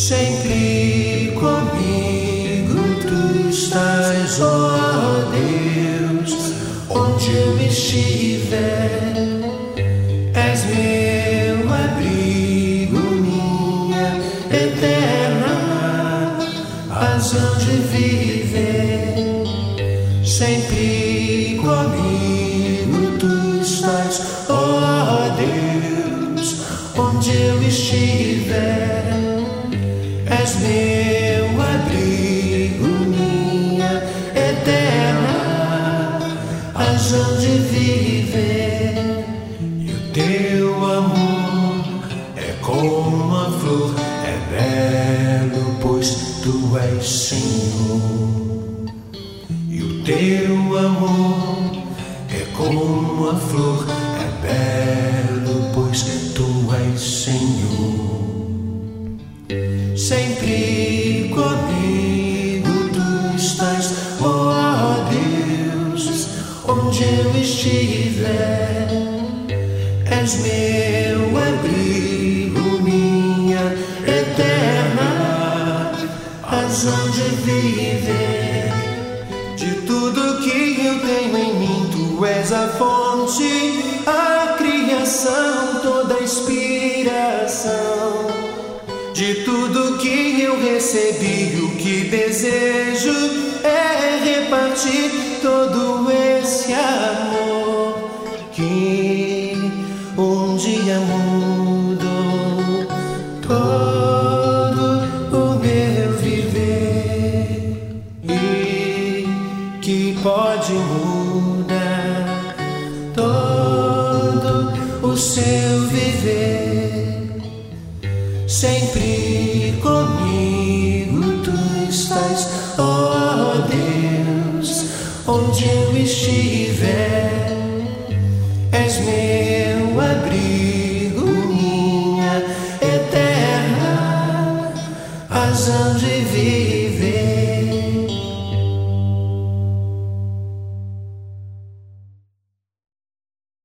Sempre comigo tu estás, ó Deus, onde eu estiver. És meu abrigo, minha eterna razão de viver. Sempre comigo tu estás, ó Deus, onde eu estiver. És meu abrigo, minha eterna razão de viver. E o teu amor é como a flor, é belo, pois tu és Senhor. E o teu amor é como a flor, é belo, pois tu és Senhor. Sempre comigo tu estás, ó Deus, onde eu estiver. És meu abrigo, minha eterna razão de viver. De tudo que eu tenho em mim, tu és a fonte, a criação, toda a inspiração. De tudo que eu recebi, o que desejo é repartir todo esse amor que um dia mudou todo o meu viver e que pode mudar todo o seu viver. Sempre comigo tu estás, ó Deus, onde eu estiver. És meu